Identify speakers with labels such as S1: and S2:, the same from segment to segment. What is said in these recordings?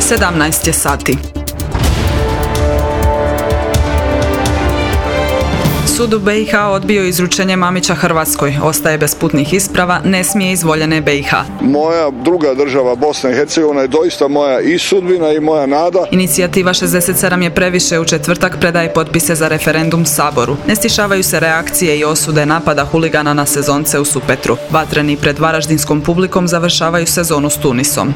S1: 17 je sati. Sud u BiH odbio izručenje Mamića Hrvatskoj, ostaje bez putnih isprava, ne smije iz voljene BiH.
S2: Moja druga država, Bosna i Hercegovina, je doista moja i sudbina i moja nada.
S1: Inicijativa 67 je previše u četvrtak predaje potpise za referendum Saboru. Ne stišavaju se reakcije i osude napada huligana na sezonce u Supetru. Vatreni pred varaždinskom publikom završavaju sezonu s Tunisom.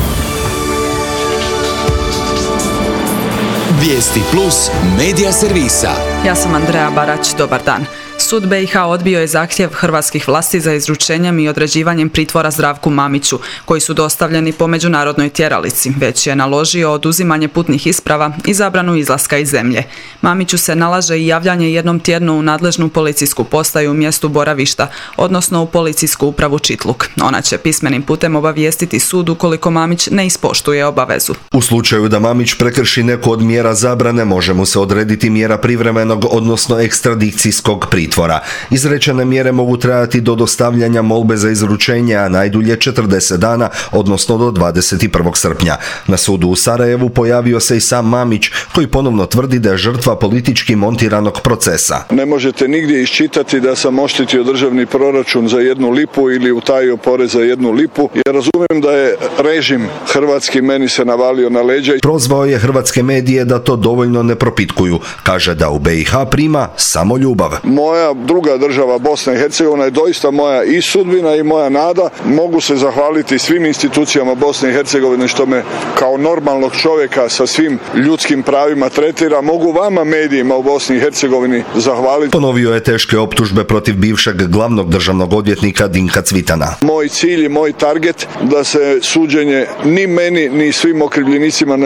S3: Vijesti plus medija servisa.
S1: Ja sam Andreja Barać, dobar dan. Sud BiH odbio je zahtjev hrvatskih vlasti za izručenjem i određivanjem pritvora Zdravku Mamiću, koji su dostavljeni po međunarodnoj tjeralici, već je naložio oduzimanje putnih isprava i zabranu izlaska iz zemlje. Mamiću se nalaže i javljanje jednom tjedno u nadležnu policijsku postaju u mjestu boravišta, odnosno u policijsku upravu Čitluk. Ona će pismenim putem obavijestiti sud ukoliko Mamić ne ispoštuje obavezu.
S4: U slučaju da Mamić prekrši neku od mjera zabrane, može mu se odrediti mjera privremenog, odnosno ekstradicijskog pritvora. Izrečene mjere mogu trajati do dostavljanja molbe za izručenje, a najdulje 40 dana, odnosno do 21. srpnja. Na sudu u Sarajevu pojavio se i sam Mamić, koji ponovno tvrdi da je žrtva politički montiranog procesa.
S2: Ne možete nigdje iščitati da sam oštetio državni proračun za 1 lipu ili utajio porez za 1 lipu. Ja razumijem da je režim hrvatski meni se navalio na leđa.
S4: Prozvao je hrvatske medije da to dovoljno ne propitkuju. Kaže da u BiH prima samo ljubav.
S2: Moja druga država, Bosna i Hercegovina, je doista moja i sudbina i moja nada. Mogu se zahvaliti svim institucijama Bosne i Hercegovine što me kao normalnog čovjeka sa svim ljudskim pravima tretira. Mogu vama medijima u Bosni i Hercegovini zahvaliti.
S4: Ponovio je teške optužbe protiv bivšeg glavnog državnog odvjetnika Dinka Cvitana.
S2: Moj cilj i moj target da se suđenje ni meni ni svim okrivljenicima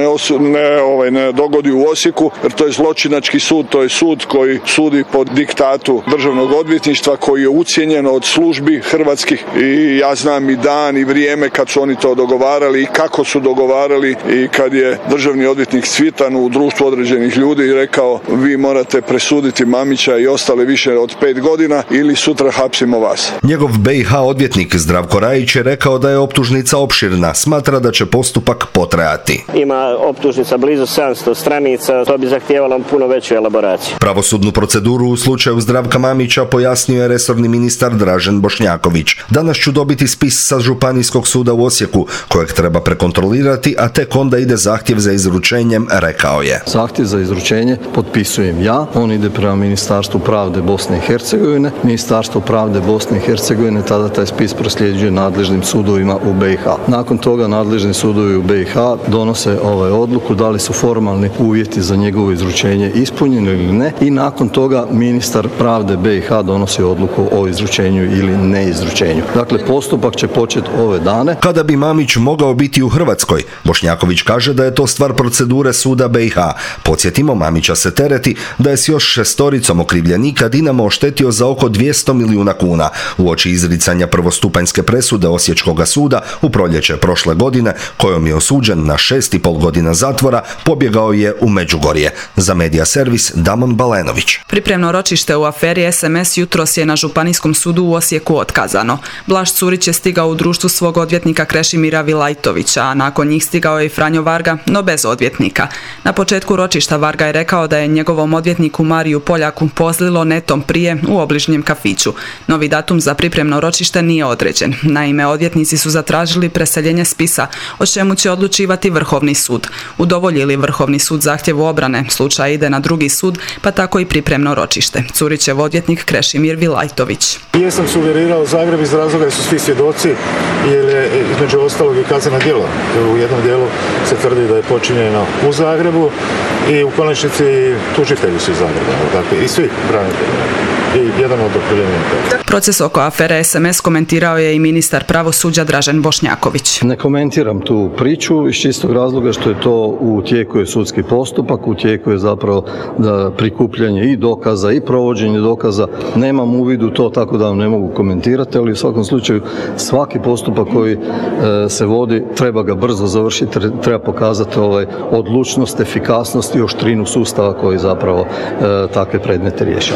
S2: ne dogodi u Osijeku, jer to je zločinački sud, to je sud koji sudi pod diktatu državnog odvjetništva, koji je ucijenjen od službi hrvatskih, i ja znam i dan i vrijeme kad su oni to dogovarali i kako su dogovarali, i kad je državni odvjetnik Cvitan u društvu određenih ljudi rekao: vi morate presuditi Mamića i ostale više od 5 godina ili sutra hapsimo vas.
S4: Njegov BiH odvjetnik Zdravko Rajić je rekao da je optužnica opširna, smatra da će postupak potrajati.
S5: Ima optužnica blizu 700 stranica, to bi zahtijevalo puno veću elaboraciju.
S4: Pravosudnu proceduru u slučaju Zdravka Mamića pojasnio je resorni ministar Dražen Bošnjaković. Danas ću dobiti spis sa Županijskog suda u Osijeku, kojeg treba prekontrolirati, a tek onda ide zahtjev za izručenjem, rekao je.
S6: Zahtjev za izručenje potpisujem ja, on ide prema Ministarstvu pravde Bosne i Hercegovine. Ministarstvo pravde Bosne i Hercegovine tada taj spis prosljeđuje nadležnim sudovima u BiH. Nakon toga nadležni sudovi u BiH donose odluku da li su formalni uvjeti za njegovo izručenje ispunjeni ili ne, i nakon toga ministar pravde BiH donosi odluku o izručenju ili neizručenju. Dakle, postupak će početi ove dane.
S4: Kada bi Mamić mogao biti u Hrvatskoj, Bošnjaković kaže da je to stvar procedure suda BiH. Podsjetimo, Mamića se tereti da je s još 6 okrivljenika Dinamo oštetio za oko 200 milijuna kuna. Uoči izricanja prvostupanjske presude Osječkoga suda u proljeće prošle godine, kojom je osuđen na 6,5 godina zatvora, pobjegao je u Međugorje. Za medija servis Damon Balenović.
S1: Pripremno ročište u aferi SMS jutros je na Županijskom sudu u Osijeku otkazano. Blaž Curić je stigao u društvu svog odvjetnika Krešimira Vilajtovića, a nakon njih stigao je i Franjo Varga, no bez odvjetnika. Na početku ročišta Varga je rekao da je njegovom odvjetniku Mariju Poljaku pozlilo netom prije u obližnjem kafiću. Novi datum za pripremno ročište nije određen. Naime, odvjetnici su zatražili preseljenje spisa, o čemu će odlučivati Vrhovni sud. Udovolji li Vrhovni sud zahtjevu obrane, slučaj ide na drugi sud, pa tako i pripremno ročište. Curićev odvjetnik Krešimir Vilajtović.
S7: Jesam sugerirao Zagreb iz razloga jer su svi svjedoci, jer je između ostalog i kazneno djelo. U jednom dijelu se tvrdi da je počinjeno u Zagrebu i u konačnici tužitelji su iz Zagreba, dakle, i svi branitelji. I jedan od okrivljenika.
S1: Proces oko afere SMS komentirao je i ministar pravosuđa Dražen Bošnjaković.
S6: Ne komentiram tu priču iz čistog razloga što je to u tijeku je sudski postupak, u tijeku je zapravo prikupljanje i dokaza i provođenje dokaza. Nemam uvid u to, tako da vam ne mogu komentirati, ali u svakom slučaju svaki postupak koji se vodi treba ga brzo završiti, treba pokazati odlučnost, efikasnost i oštrinu sustava koji zapravo takve predmete rješava.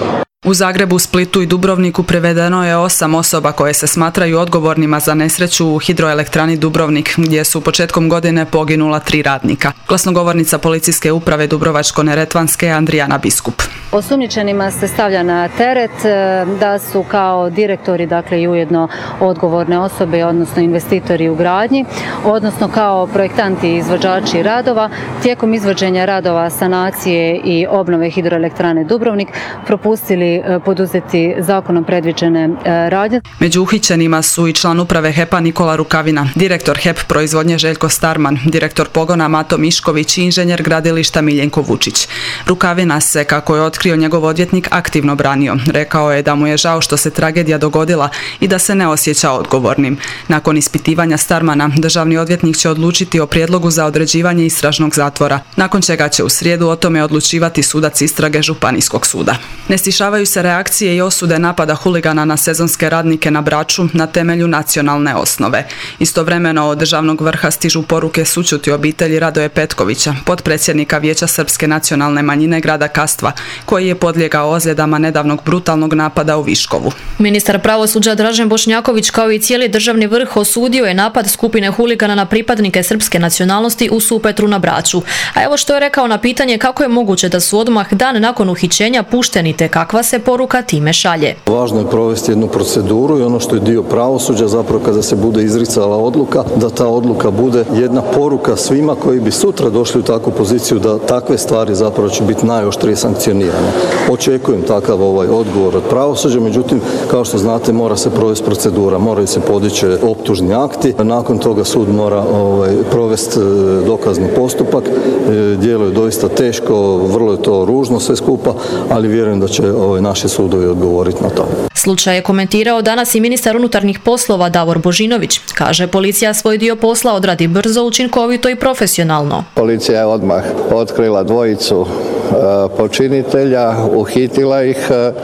S1: U Zagrebu, Splitu i Dubrovniku privedeno je 8 osoba koje se smatraju odgovornima za nesreću u hidroelektrani Dubrovnik, gdje su početkom godine poginula 3 radnika. Glasnogovornica policijske uprave Dubrovačko-neretvanske Andrijana Biskup.
S8: Osumnjičenima se stavlja na teret da su kao direktori, dakle i ujedno odgovorne osobe, odnosno investitori u gradnji, odnosno kao projektanti i izvođači radova, tijekom izvođenja radova sanacije i obnove hidroelektrane Dubrovnik propustili poduzeti zakonom predviđene radnje.
S1: Među uhićenima su i član uprave HEP-a Nikola Rukavina, direktor HEP proizvodnje Željko Starman, direktor pogona Mato Mišković i inženjer gradilišta Miljenko Vučić. Rukavina se, kako je otkrio njegov odvjetnik, aktivno branio. Rekao je da mu je žao što se tragedija dogodila i da se ne osjeća odgovornim. Nakon ispitivanja Starmana, državni odvjetnik će odlučiti o prijedlogu za određivanje istražnog zatvora, nakon čega će u srijedu o tome odlučivati sudac istrage Županijskog suda. Ne stišavaju se reakcije i osude napada huligana na sezonske radnike na Braču na temelju nacionalne osnove. Istovremeno od državnog vrha stižu poruke sućuti obitelji Radoje Petkovića, potpredsjednika Vijeća srpske nacionalne manjine grada Kastva, koji je podlijegao ozljedama nedavnog brutalnog napada u Viškovu.
S9: Ministar pravosuđa Dražen Bošnjaković kao i cijeli državni vrh osudio je napad skupine huligana na pripadnike srpske nacionalnosti u Supetru na Braču. A evo što je rekao na pitanje kako je moguće da su odmah dan nakon uhićenja pušteni te kakva se poruka time šalje.
S6: Važno je provesti jednu proceduru i ono što je dio pravosuđa, zapravo kada se bude izricala odluka, da ta odluka bude jedna poruka svima koji bi sutra došli u takvu poziciju da takve stvari zapravo će biti najoštrije sankcionirane. Očekujem takav odgovor od pravosuđa, međutim, kao što znate, mora se provesti procedura, moraju se podići optužni akti, nakon toga sud mora provesti dokazni postupak. Djelo je doista teško, vrlo je to ružno sve skupa, ali vjerujem da će naši sudovi odgovoriti na to.
S9: Slučaj je komentirao danas i ministar unutarnjih poslova Davor Božinović. Kaže, policija svoj dio posla odradi brzo, učinkovito i profesionalno.
S10: Policija je odmah otkrila dvojicu počinitelja, uhitila ih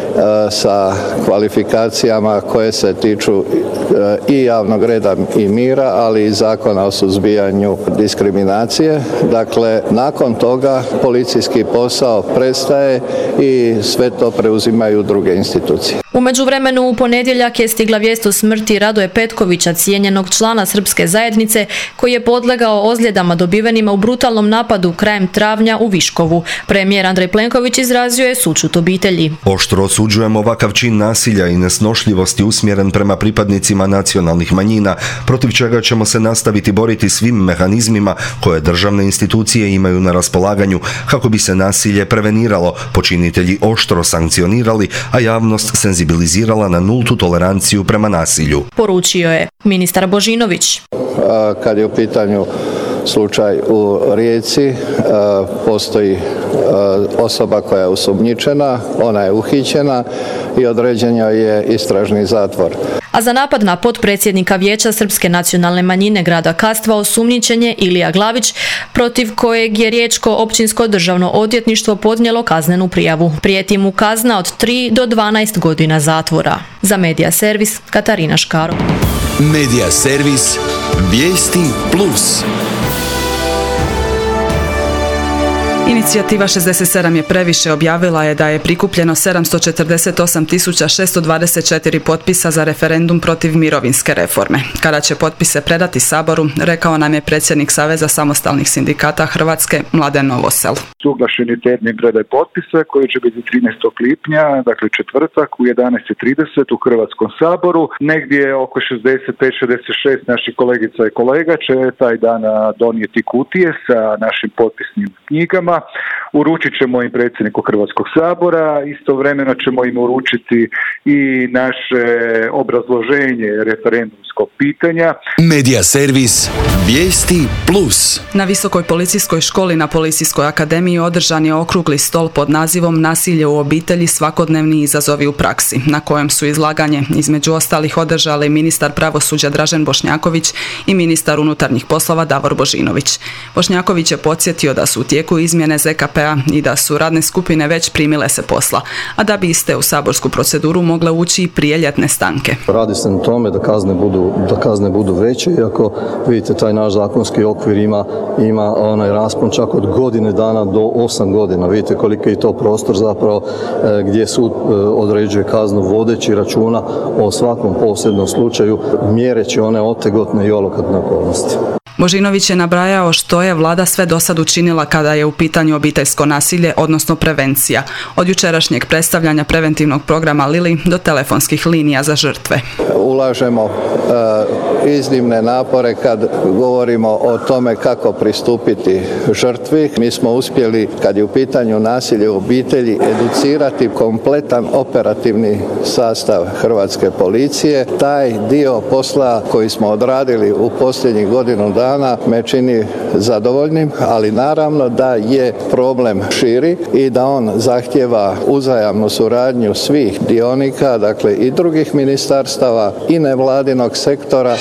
S10: sa kvalifikacijama koje se tiču i javnog reda i mira, ali i zakona o suzbijanju diskriminacije. Dakle, nakon toga policijski posao prestaje i sve to preuzimaju druge institucije.
S9: U međuvremenu u ponedjeljak je stigla vijest o smrti Radoje Petkovića, cijenjenog člana srpske zajednice, koji je podlegao ozljedama dobivenima u brutalnom napadu krajem travnja u Viškovu. Premijer Andrej Plenković izrazio je sućut obitelji.
S4: Oštro osuđujemo ovakav čin nasilja i nesnošljivosti usmjeren prema pripadnicima nacionalnih manjina, protiv čega ćemo se nastaviti boriti svim mehanizmima koje državne institucije imaju na raspolaganju kako bi se nasilje preveniralo, počinitelji oštro sankcionirali, a javnost senzibilizirala na nultu toleranciju prema nasilju.
S9: Poručio je ministar Božinović.
S10: Kad je u pitanju slučaj u Rijeci, postoji osoba koja je osumnjičena, ona je uhićena i određen joj je istražni zatvor.
S9: A za napad na potpredsjednika Vijeća srpske nacionalne manjine grada Kastva osumnjičen je Ilija Glavić, protiv kojeg je riječko općinsko državno odvjetništvo podnijelo kaznenu prijavu. Prijeti mu kazna od 3 do 12 godina zatvora. Za Medija servis Katarina Škaro.
S3: Medija servis Vijesti Plus.
S1: Inicijativa 67 je previše objavila je da je prikupljeno 748.624 potpisa za referendum protiv mirovinske reforme. Kada će potpise predati Saboru, rekao nam je predsjednik Saveza samostalnih sindikata Hrvatske Mladen Novosel.
S11: Suglašen je termin predaje potpisa koji će biti 13. lipnja, dakle četvrtak u 11:30 u Hrvatskom saboru. Negdje oko 65-66 naših kolegica i kolega će taj dan donijeti kutije sa našim potpisnim knjigama. Uručit ćemo im predsjedniku Hrvatskog sabora, istovremeno ćemo im uručiti i naše obrazloženje referendumskog pitanja.
S3: Medija servis Vijesti Plus.
S1: Na Visokoj policijskoj školi na Policijskoj akademiji održan je okrugli stol pod nazivom Nasilje u obitelji, svakodnevni izazovi u praksi, na kojem su izlaganje između ostalih održali ministar pravosuđa Dražen Bošnjaković i ministar unutarnjih poslova Davor Božinović. Bošnjaković je podsjetio da su u tijeku izmjene ZKP-a i da su radne skupine već primile se posla, a da bi iste u saborsku proceduru mogle ući i prije ljetne stanke.
S6: Radi se na tome da kazne budu veće, iako vidite taj naš zakonski okvir ima onaj raspon čak od godine dana do 8 godina. Vidite koliko je to prostor zapravo gdje sud određuje kaznu vodeći računa o svakom posebnom slučaju, mjereći one otegotne i olakotne okolnosti.
S1: Božinović je nabrajao što je vlada sve do sad učinila kada je u pitanju obiteljsko nasilje, odnosno prevencija. Od jučerašnjeg predstavljanja preventivnog programa Lili do telefonskih linija za žrtve.
S10: Ulažemo iznimne napore kad govorimo o tome kako pristupiti žrtvi. Mi smo uspjeli, kad je u pitanju nasilje u obitelji, educirati kompletan operativni sastav Hrvatske policije. Taj dio posla koji smo odradili u posljednjih godinu dana me čini zadovoljnim, ali naravno da je problem širi i da on zahtijeva uzajamnu suradnju svih dionika, dakle i drugih ministarstava i nevladinog sektora.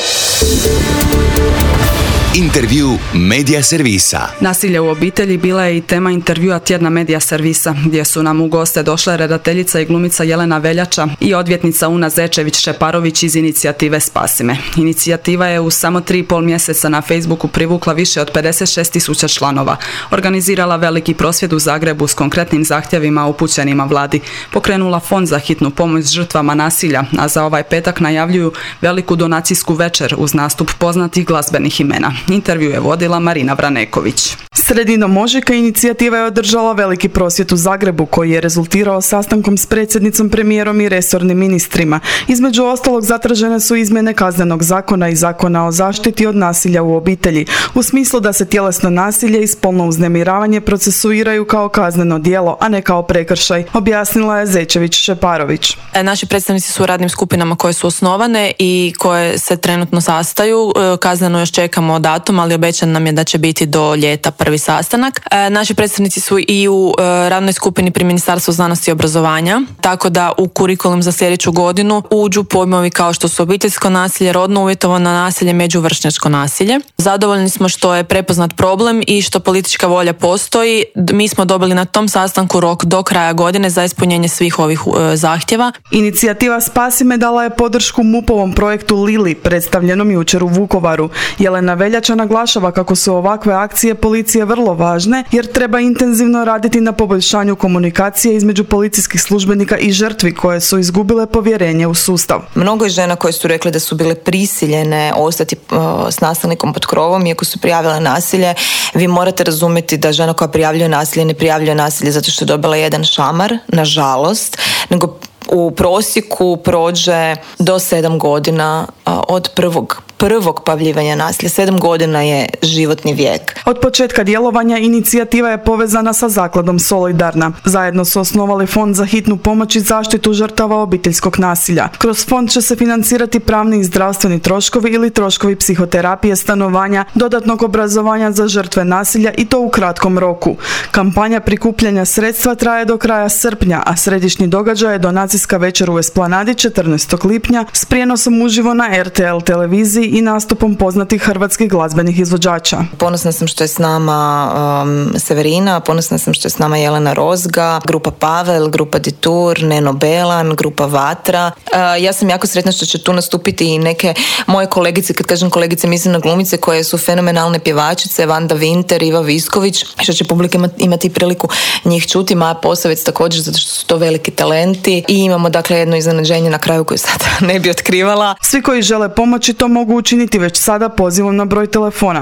S3: Intervju Medija servisa.
S1: Nasilje u obitelji bila je i tema intervjua tjedna Medija servisa, gdje su nam u goste došle redateljica i glumica Jelena Veljača i odvjetnica Una Zečević-Šeparović iz inicijative Spasi me. Inicijativa je u samo 3,5 mjeseca na Facebooku privukla više od 56.000 članova, organizirala veliki prosvjed u Zagrebu s konkretnim zahtjevima upućenima vladi, pokrenula fond za hitnu pomoć žrtvama nasilja, a za ovaj petak najavljuju veliku donacijsku večer uz nastup poznatih glazbenih imena. Intervju je vodila Marina Vraneković.
S12: Sredinom ožujka inicijativa je održala veliki prosvjed u Zagrebu koji je rezultirao sastankom s predsjednicom, premijerom i resornim ministrima. Između ostalog zatražene su izmjene Kaznenog zakona i Zakona o zaštiti od nasilja u obitelji, u smislu da se tjelesno nasilje i spolno uznemiravanje procesuiraju kao kazneno djelo, a ne kao prekršaj, objasnila je Zečević-Šeparović.
S13: Naši predstavnici su u radnim skupinama koje su osnovane i koje se trenutno sastaju. Kazneno još čekamo datum, ali obećan nam je da će biti do ljeta prvi sastanak. Naši predstavnici su i u radnoj skupini pri Ministarstvu znanosti i obrazovanja, tako da u kurikulum za sljedeću godinu uđu pojmovi kao što su obiteljsko nasilje, rodno uvjetovano nasilje, međuvršnjačko nasilje. Zadovoljni smo što je prepoznat problem i što politička volja postoji. Mi smo dobili na tom sastanku rok do kraja godine za ispunjenje svih ovih zahtjeva.
S12: Inicijativa Spasi me dala je podršku MUP-ovom projektu Lili, predstavljenom jučer u Vukovaru. Jelena Veljača naglašava kako su ovakve akcije policije vrlo važne jer treba intenzivno raditi na poboljšanju komunikacije između policijskih službenika i žrtvi koje su izgubile povjerenje u sustav.
S14: Mnogo je žena koje su rekle da su bile prisiljene ostati s nasilnikom pod krovom iako su prijavile nasilje. Vi morate razumjeti da žena koja prijavljuje nasilje ne prijavljuje nasilje zato što je dobila jedan šamar, nažalost, nego u prosjeku prođe do 7 godina od prvog pavljivanja nasilja. 7 godina je životni vijek.
S12: Od početka djelovanja inicijativa je povezana sa zakladom Solidarna. Zajedno su osnovali fond za hitnu pomoć i zaštitu žrtava obiteljskog nasilja. Kroz fond će se financirati pravni i zdravstveni troškovi ili troškovi psihoterapije, stanovanja, dodatnog obrazovanja za žrtve nasilja i to u kratkom roku. Kampanja prikupljanja sredstva traje do kraja srpnja, a središnji događaj je donacijska večer u Esplanadi 14. lipnja s prijenosom uživo na RTL televiziji i nastupom poznatih hrvatskih glazbenih izvođača.
S14: Ponosna sam što je s nama Severina, ponosna sam što je s nama Jelena Rozga, grupa Pavel, grupa Ditur, Neno Belan, grupa Vatra. Ja sam jako sretna što će tu nastupiti i neke moje kolegice, kad kažem kolegice mislim na glumice koje su fenomenalne pjevačice, Vanda Vinter, Iva Visković, što će publika imati priliku njih čuti, Maja Posavec također, zato što su to veliki talenti i imamo dakle jedno iznenađenje na kraju koje sad ne bi otkrivala.
S12: Svi koji žele pomoći to mogu učiniti već sada pozivom na broj telefona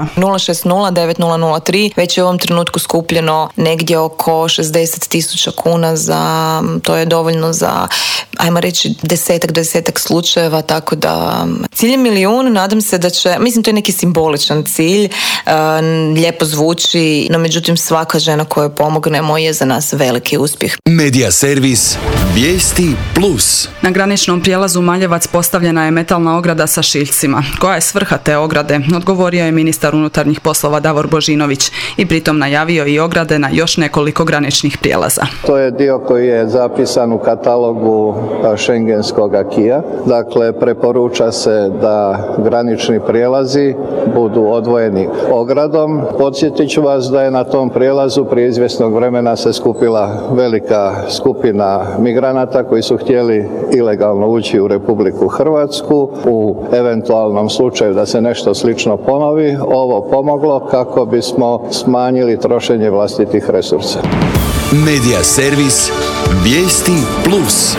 S14: 060-9003. Već je u ovom trenutku skupljeno negdje oko 60.000 kuna to je dovoljno za, ajmo reći, 10 slučajeva, tako da cilj je 1 milijun, nadam se da će, mislim to je neki simboličan cilj, lijepo zvuči, no međutim svaka žena koja pomognemo je za nas veliki uspjeh.
S3: Medija servis Vijesti Plus.
S1: Na graničnom prijelazu Maljevac postavljena je metalna ograda sa šiljcima. Koja je svrha te ograde? Odgovorio je ministar unutarnjih poslova Davor Božinović i pritom najavio i ograde na još nekoliko graničnih prijelaza.
S10: To je dio koji je zapisan u katalogu šengenskog akija. Dakle, preporuča se da granični prijelazi budu odvojeni ogradom. Podsjetit ću vas da je na tom prijelazu prije izvjesnog vremena se skupila velika skupina migranata koji su htjeli ilegalno ući u Republiku Hrvatsku. U eventualnom slučaju da se nešto slično ponovi, ovo pomoglo kako bismo smanjili trošenje vlastitih resursa.
S3: Medija servis Vijesti Plus.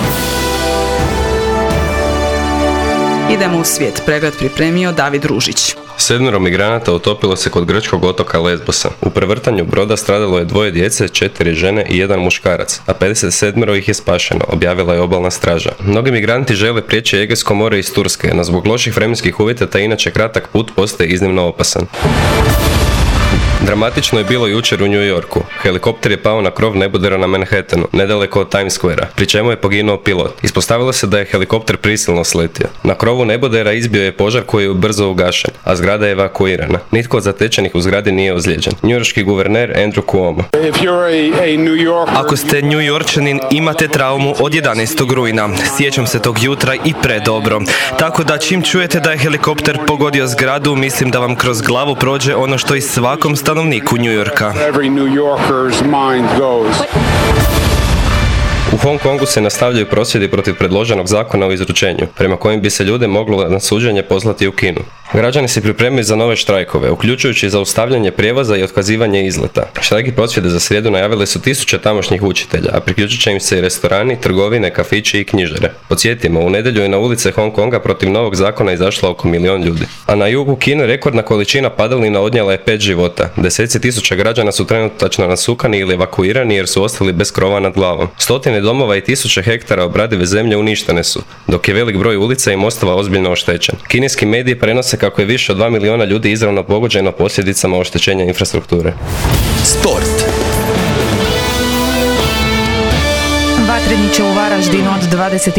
S1: Idemo u svijet. Pregled pripremio David Ružić.
S15: 7 migranata utopilo se kod grčkog otoka Lesbosa. U prevrtanju broda stradalo je 2 djece, 4 žene i 1 muškarac, a 57 ih je spašeno, objavila je obalna straža. Mnogi migranti žele prijeći Egejsko more iz Turske, no zbog loših vremenskih uvjeta taj inače kratak put postaje iznimno opasan. Dramatično je bilo jučer u New Yorku. Helikopter je pao na krov nebodera na Manhattanu, nedaleko od Times Squarea, pri čemu je poginuo pilot. Ispostavilo se da je helikopter prisilno sletio. Na krovu nebodera izbio je požar koji je brzo ugašen, a zgrada je evakuirana. Nitko od zatečenih u zgradi nije ozlijeđen. Njujorški guverner Andrew Cuomo.
S16: Ako ste New Yorkčanin, imate traumu od 11. rujna. Sjećam se tog jutra i predobro. Tako da čim čujete da je helikopter pogodio zgradu, mislim da vam kroz glavu prođe ono što i svakom stanovniku New Yorka.
S15: U Hong Kongu se nastavljaju prosvjedi protiv predloženog zakona o izručenju, prema kojim bi se ljude moglo na suđenje poslati u Kinu. Građani se pripremaju za nove štrajkove, uključujući zaustavljanje prijevoza i otkazivanje izleta. Štrajk i prosvjede za srijedu najavile su 1000 tamošnjih učitelja, a priključit će im se i restorani, trgovine, kafići i knjižare. Podsjetimo, u nedjelju je na ulice Hong Konga protiv novog zakona izašlo oko 1 milijun ljudi. A na jugu Kine rekordna količina padalina odnijela je 5 života. Deseci tisuća građana su trenutačno nasukani ili evakuirani jer su ostali bez krova nad glavom. Stotine domova i 1000 hektara obradive zemlje uništene su, dok je velik broj ulica i mostova ozbiljno oštećen. Kineski mediji prenose kako je više od 2 milijuna ljudi izravno pogođeno posljedicama oštećenja infrastrukture.
S3: Sport.
S17: Vatreni će u Varaždinu od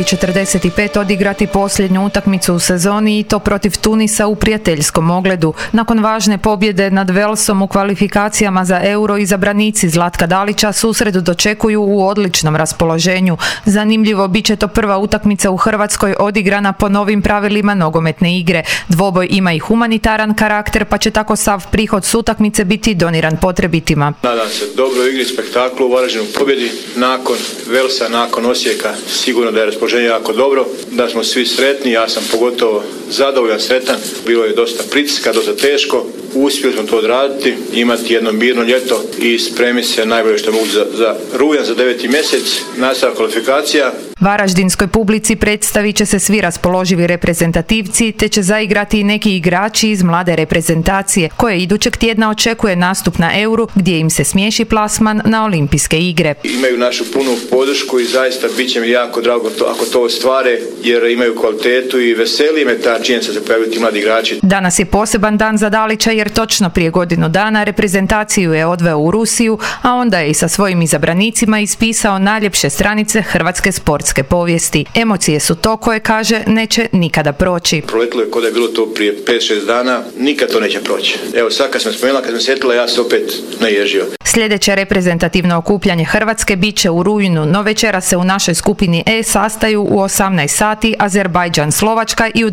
S17: 20:45 odigrati posljednju utakmicu u sezoni i to protiv Tunisa u prijateljskom ogledu. Nakon važne pobjede nad Velsom u kvalifikacijama za Euro, izabranici Zlatka Dalića susredu dočekuju u odličnom raspoloženju. Zanimljivo, bit će to prva utakmica u Hrvatskoj odigrana po novim pravilima nogometne igre. Dvoboj ima i humanitaran karakter, pa će tako sav prihod s utakmice biti doniran potrebitima.
S18: Nadam se dobroj igri, spektaklu u Varaždinu, pobjedi nakon Velsa, nakon Osijeka, sigurno da je raspoloženje jako dobro, da smo svi sretni, ja sam pogotovo zadovoljan, sretan, bilo je dosta pritiska, dosta teško, uspjeli smo to odraditi, imati jedno mirno ljeto i spremiti se najbolje što mogu za rujan, za 9. mjesec, nastavak kvalifikacija.
S17: Varaždinskoj publici predstavit će se svi raspoloživi reprezentativci, te će zaigrati i neki igrači iz mlade reprezentacije, koje idućeg tjedna očekuje nastup na Euru, gdje im se smiješi plasman na olimpijske igre.
S18: Imaju našu punu podršku i zaista bit će mi jako drago ako to ostvare, jer imaju kvalitetu i veseli me ta činjenica da se pojavljaju ti mladi igrači.
S17: Danas je poseban dan za Dalića jer točno prije godinu dana reprezentaciju je odveo u Rusiju, a onda je i sa svojim izabranicima ispisao najljepše stranice hrvatske sportske povijesti. Emocije su to koje, kaže, neće nikada proći.
S18: Proletilo je kod da je bilo to prije 5-6 dana, nikad to neće proći. Evo sad kad sam spomenula, kad sam sjetila, ja se opet naježio.
S17: Sljedeće reprezentativno okupljanje Hrvatske bit će u rujnu, no večera se u našoj skupini E sastaju u 18 sati Azerbajdžan Slovačka i u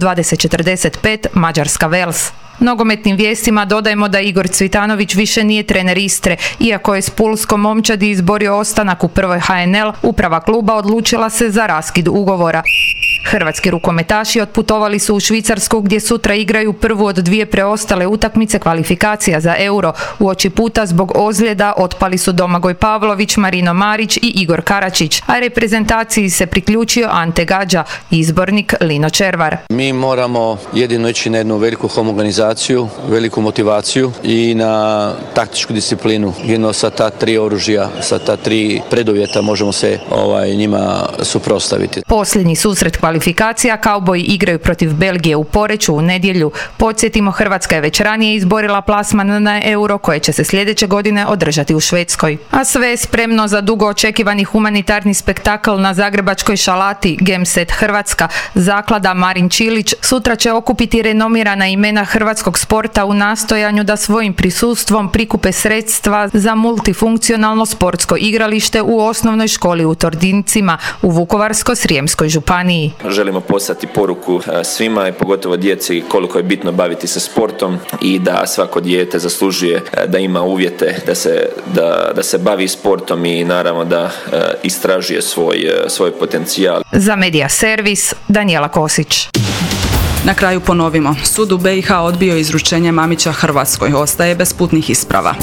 S17: 20:45 Mađarska Vels. Nogometnim vijestima dodajemo da Igor Cvitanović više nije trener Istre. Iako je s Pulskom momčadi izborio ostanak u prvoj HNL, uprava kluba odlučila se za raskid ugovora. Hrvatski rukometaši otputovali su u Švicarsku gdje sutra igraju prvu od 2 preostale utakmice kvalifikacija za Euro. Uoči puta zbog ozljeda otpali su Domagoj Pavlović, Marino Marić i Igor Karačić, a reprezentaciji se priključio Ante Gađa, izbornik Lino Červar.
S19: Mi moramo jedino ići na jednu veliku homogenizaciju, veliku motivaciju i na taktičku disciplinu. Jedno sa ta 3 oružja, sa ta 3 preduvjeta možemo se njima suprotstaviti.
S17: Posljednji susret kvalifikacija kauboji igraju protiv Belgije u Poreču u nedjelju. Podsjetimo, Hrvatska je već ranije izborila plasman na Euro koje će se sljedeće godine održati u Švedskoj. A sve je spremno za dugo očekivani humanitarni spektakl na zagrebačkoj Šalati Gemset Hrvatska. Zaklada Marin Čilić sutra će okupiti renomirana imena hrvatskog sporta u nastojanju da svojim prisustvom prikupe sredstva za multifunkcionalno sportsko igralište u osnovnoj školi u Tordincima u Vukovarsko-srijemskoj županiji.
S20: Želimo poslati poruku svima i pogotovo djeci koliko je bitno baviti se sportom i da svako dijete zaslužuje da ima uvjete da se bavi sportom i naravno da istražuje svoj potencijal.
S17: Za Medija Servis, Danijela Kosić.
S1: Na kraju ponovimo, sud u BiH odbio izručenje Mamića Hrvatskoj, ostaje bez putnih isprava.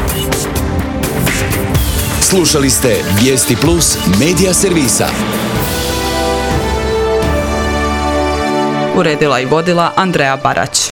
S3: Slušali ste Vijesti Plus Medija Servisa.
S1: Uredila i vodila Andreja Barać.